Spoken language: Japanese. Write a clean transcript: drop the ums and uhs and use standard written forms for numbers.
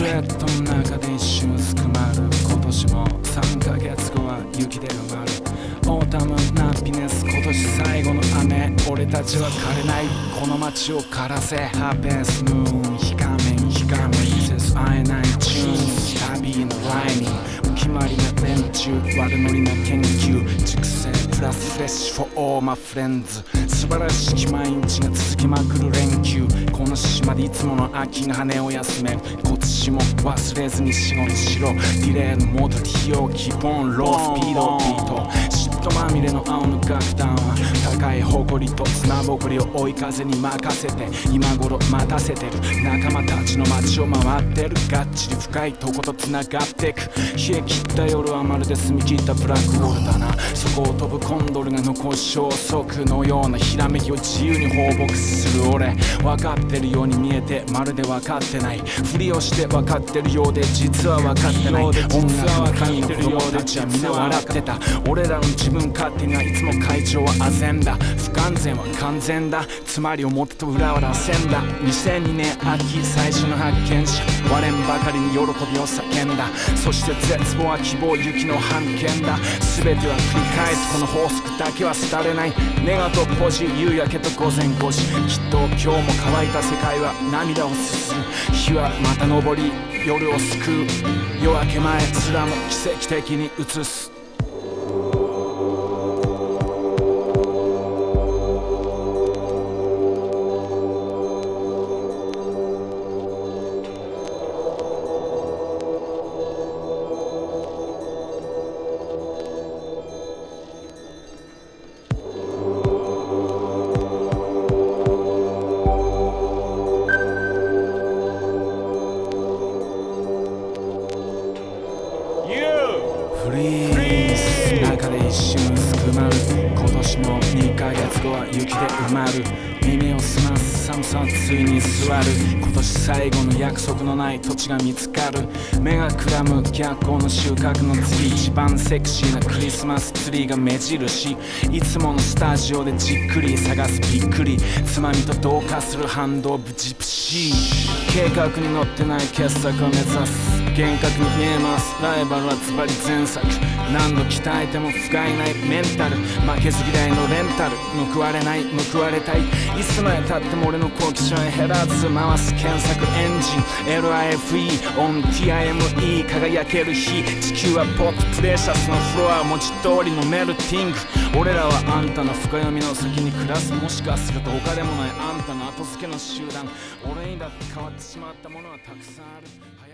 スウェットの中で一瞬薄くまる。今年も3ヶ月後は雪で埋まる。オータムナピネス、今年最後の雨。俺たちは枯れない、この街を枯らせ。ハーペスムーン、日仮面日仮面、節会えないチューン、旅のライニング、お決まりな連中、悪ノリな研究、熟成プラスフレッシュ for all my friends。 素晴らしき毎日が続きまくる連休、この島でいつもの秋の羽を休める。今年も忘れずに仕事しろ。ディレイのモード利用、基本ロースピードビート。嫉妬まみれの青の楽団は高い誇りと砂ぼこりを追い風に任せて今頃待たせてる。仲間たちの街を回ってる。がっちり深いとことつながってく。冷え切った夜はまるで澄み切ったブラックホールだな。そこを飛ぶコンドルが残す消息のようなひらめきを自由に放牧する俺。分かってるように見えてまるで分かってない。ふりをして分かってるようで実は分かってない。音楽の神の子供たちは皆笑ってた。俺らの自分勝手にはいつも会場は唖然だ。不完全は完全だ。つまり表と裏は螺旋だ。2002年秋最初の発見者、割れんばかりに喜びを叫んだ。そして絶望は希望行きの判権だ。全ては繰り返すこの法則だけは廃れない。ネガとポジ、夕焼けと午前5時。きっと今日も乾いた世界は涙をすする。日はまた昇り夜を救う。夜明け前すらも奇跡的に映す。フリーズ中で一瞬薄くまる。今年も2ヶ月後は雪で埋まる。耳を澄ます寒さはついに座る。今年最後の約束のない土地が見つかる。目がくらむ逆光の収穫の次、一番セクシーなクリスマスツリーが目印。いつものスタジオでじっくり探すびっくり。つまみと同化する反動ブジプシー。計画に乗ってない傑作を目指す。厳格に見えます。ライバルはズバリ前作。何度鍛えても不甲斐ないメンタル。負けず嫌いのレンタル。報われない報われたい。いつまでたっても俺の好奇心は減らず回す検索エンジン LIFE on TIME 輝ける日。地球はポットプレシャスのフロア文字通りのメルティング。俺らはあんたの深読みの先に暮らす。もしかすると他でもないあんたの後付けの集団。俺にだって変わってしまったものはたくさんある。